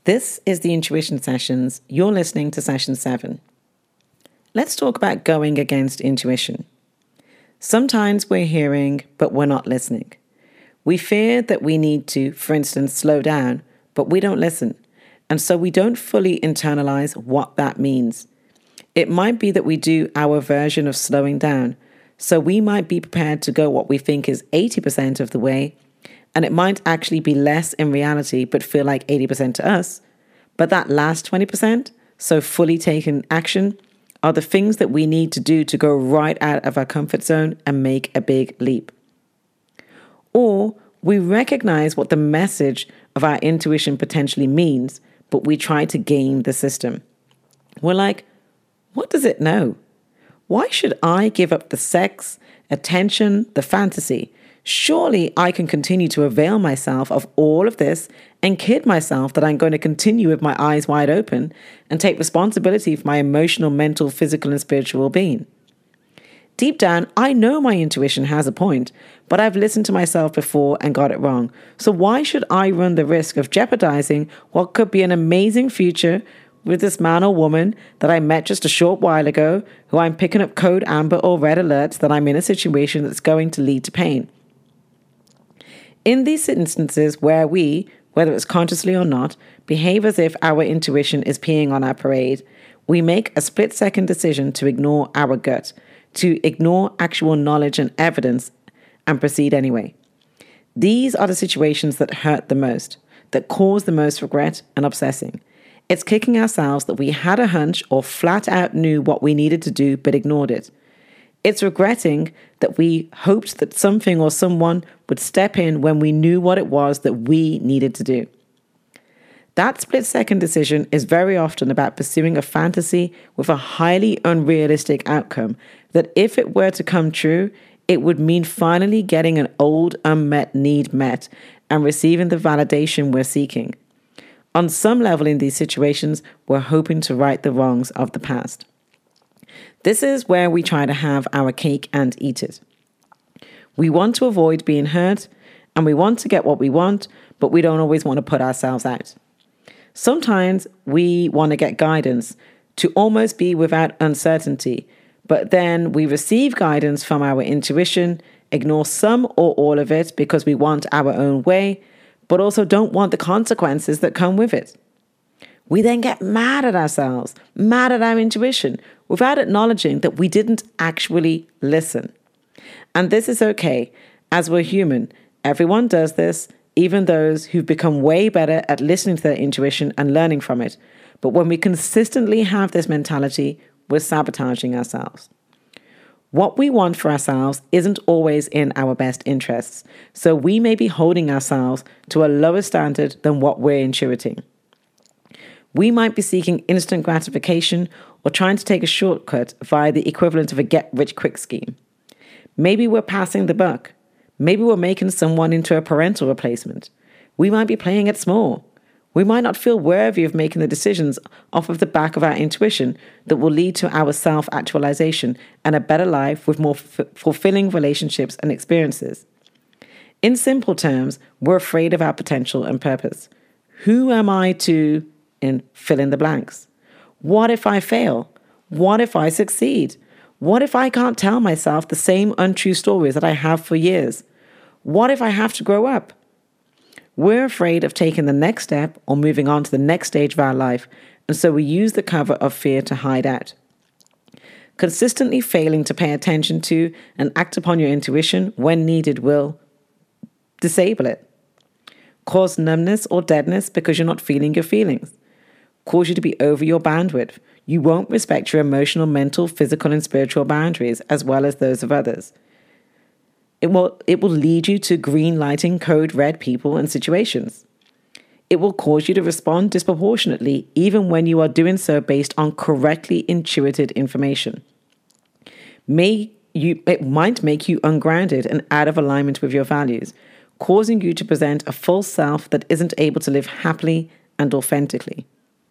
This is the Intuition Sessions. You're listening to Session 7. Let's talk about going against intuition. Sometimes we're hearing, but we're not listening. We fear that we need to, for instance, slow down, but we don't listen. And so we don't fully internalize what that means. It might be that we do our version of slowing down. So we might be prepared to go what we think is 80% of the way, and it might actually be less in reality, but feel like 80% to us. But that last 20%, so fully taken action, are the things that we need to do to go right out of our comfort zone and make a big leap. Or we recognize what the message of our intuition potentially means, but we try to game the system. We're like, what does it know? Why should I give up the sex, attention, the fantasy? Surely I can continue to avail myself of all of this and kid myself that I'm going to continue with my eyes wide open and take responsibility for my emotional, mental, physical, and spiritual being. Deep down, I know my intuition has a point, but I've listened to myself before and got it wrong. So why should I run the risk of jeopardizing what could be an amazing future with this man or woman that I met just a short while ago, who I'm picking up code amber or red alerts that I'm in a situation that's going to lead to pain? In these instances where we, whether it's consciously or not, behave as if our intuition is peeing on our parade, we make a split-second decision to ignore our gut, to ignore actual knowledge and evidence, and proceed anyway. These are the situations that hurt the most, that cause the most regret and obsessing. It's kicking ourselves that we had a hunch or flat out knew what we needed to do but ignored it. It's regretting that we hoped that something or someone would step in when we knew what it was that we needed to do. That split-second decision is very often about pursuing a fantasy with a highly unrealistic outcome that if it were to come true, it would mean finally getting an old unmet need met and receiving the validation we're seeking. On some level in these situations, we're hoping to right the wrongs of the past. This is where we try to have our cake and eat it. We want to avoid being hurt, and we want to get what we want, but we don't always want to put ourselves out. Sometimes we want to get guidance to almost be without uncertainty, but then we receive guidance from our intuition, ignore some or all of it because we want our own way, but also don't want the consequences that come with it. We then get mad at ourselves, mad at our intuition, without acknowledging that we didn't actually listen. And this is okay, as we're human. Everyone does this, even those who've become way better at listening to their intuition and learning from it. But when we consistently have this mentality, we're sabotaging ourselves. What we want for ourselves isn't always in our best interests, so we may be holding ourselves to a lower standard than what we're intuiting. We might be seeking instant gratification or trying to take a shortcut via the equivalent of a get-rich-quick scheme. Maybe we're passing the buck. Maybe we're making someone into a parental replacement. We might be playing it small. We might not feel worthy of making the decisions off of the back of our intuition that will lead to our self-actualization and a better life with more fulfilling relationships and experiences. In simple terms, we're afraid of our potential and purpose. Who am I to, and fill in the blanks? What if I fail? What if I succeed? What if I can't tell myself the same untrue stories that I have for years? What if I have to grow up? We're afraid of taking the next step or moving on to the next stage of our life, and so we use the cover of fear to hide out. Consistently failing to pay attention to and act upon your intuition when needed will disable it, cause numbness or deadness because you're not feeling your feelings, cause you to be over your bandwidth. You won't respect your emotional, mental, physical, and spiritual boundaries as well as those of others. It will lead you to green lighting code red people and situations. It will cause you to respond disproportionately even when you are doing so based on correctly intuited information. It might make you ungrounded and out of alignment with your values, causing you to present a false self that isn't able to live happily and authentically.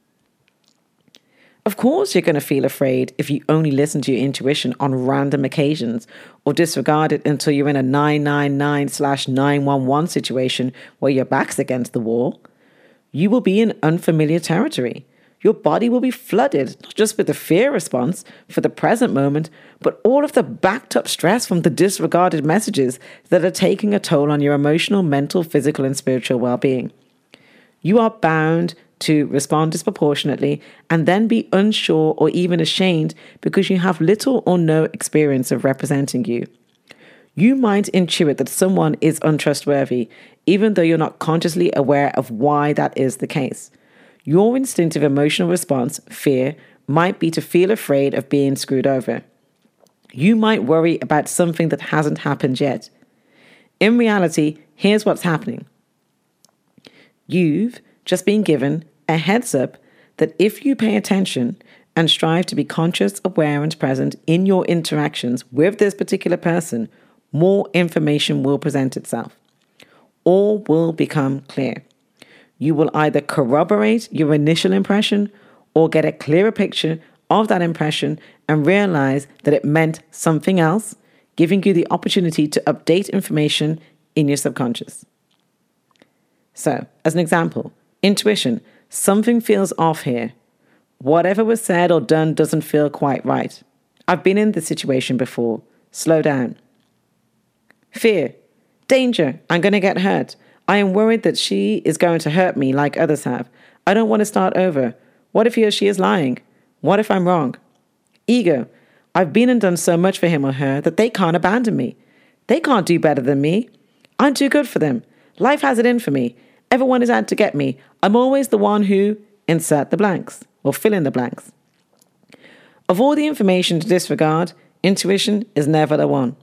Of course you're going to feel afraid if you only listen to your intuition on random occasions or disregard it until you're in a 999/911 situation where your back's against the wall. you will be in unfamiliar territory. Your body will be flooded, not just with the fear response for the present moment, but all of the backed up stress from the disregarded messages that are taking a toll on your emotional, mental, physical, and spiritual well-being. You are bound to respond disproportionately and then be unsure or even ashamed because you have little or no experience of representing you. You might intuit that someone is untrustworthy, even though you're not consciously aware of why that is the case. Your instinctive emotional response, fear, might be to feel afraid of being screwed over. You might worry about something that hasn't happened yet. In reality, here's what's happening. You've just been given a heads up that if you pay attention and strive to be conscious, aware, and present in your interactions with this particular person, more information will present itself. All will become clear. You will either corroborate your initial impression or get a clearer picture of that impression and realize that it meant something else, giving you the opportunity to update information in your subconscious. So, as an example, intuition, something feels off here. Whatever was said or done doesn't feel quite right. I've been in this situation before. Slow down. Fear, danger, I'm going to get hurt. I am worried that she is going to hurt me like others have. I don't want to start over. What if he or she is lying? What if I'm wrong? Ego, I've been and done so much for him or her that they can't abandon me. They can't do better than me. I'm too good for them. Life has it in for me. Everyone is out to get me. I'm always the one who, insert the blanks, or fill in the blanks. Of all the information to disregard, intuition is never the one.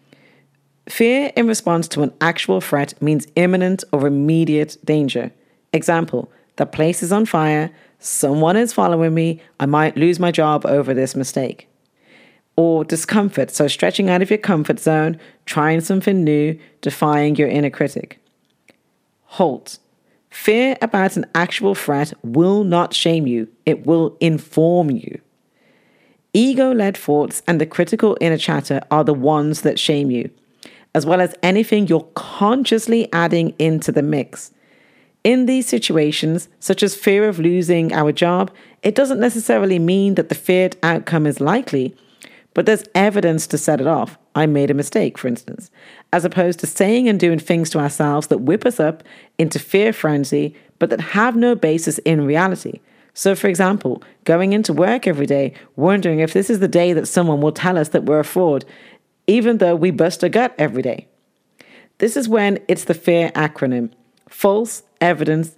Fear in response to an actual threat means imminent or immediate danger. Example, the place is on fire, someone is following me, I might lose my job over this mistake. Or discomfort, so stretching out of your comfort zone, trying something new, defying your inner critic. Halt. Fear about an actual threat will not shame you, it will inform you. Ego-led thoughts and the critical inner chatter are the ones that shame you, as well as anything you're consciously adding into the mix. In these situations, such as fear of losing our job, it doesn't necessarily mean that the feared outcome is likely, but there's evidence to set it off. I made a mistake, for instance, as opposed to saying and doing things to ourselves that whip us up into fear frenzy, but that have no basis in reality. So, for example, going into work every day, wondering if this is the day that someone will tell us that we're a fraud, even though we bust a gut every day. This is when it's the FAIR acronym, false evidence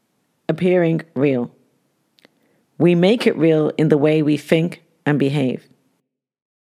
appearing real. We make it real in the way we think and behave.